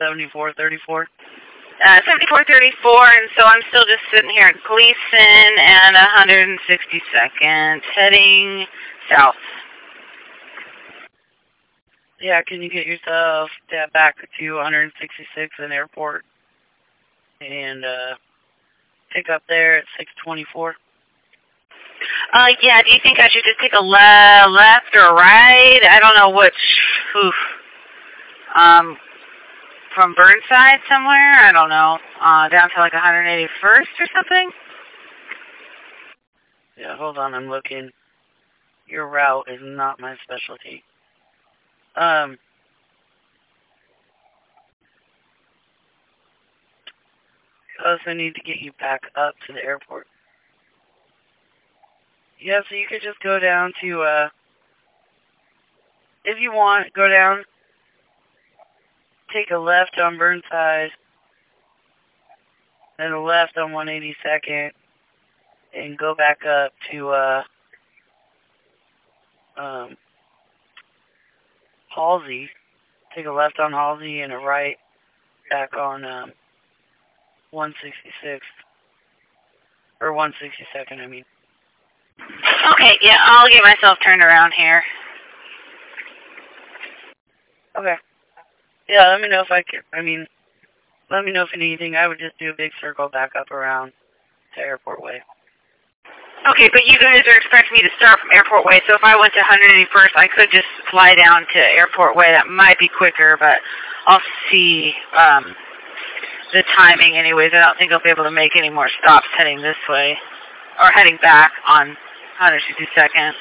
7434. 7434, and so I'm still just sitting here at Gleason and 162nd, heading south. Yeah, can you get yourself back to 166 in airport and pick up there at 624? Yeah, do you think I should just take a left or right? I don't know which. Oof. From Burnside somewhere? I don't know. Down to like 181st or something? Yeah, hold on, I'm looking. Your route is not my specialty. I also need to get you back up to the airport. Yeah, so you could just go down to, if you want, go down, take a left on Burnside, then a left on 182nd, and go back up to, Halsey. Take a left on Halsey and a right back on, 166th. Or 162nd, I mean. Okay, yeah, I'll get myself turned around here. Okay. Yeah, let me know if let me know if anything. I would just do a big circle back up around to Airport Way. Okay, but you guys are expecting me to start from Airport Way, so if I went to 181st, I could just fly down to Airport Way. That might be quicker, but I'll see the timing anyways. I don't think I'll be able to make any more stops heading this way, or heading back on 162nd.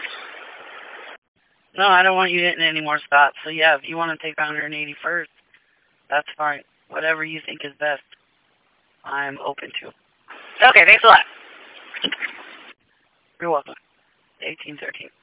No, I don't want you hitting any more stops. So yeah, if you want to take 181st, that's fine. Whatever you think is best, I'm open to. Okay, thanks a lot. You're welcome. 1813.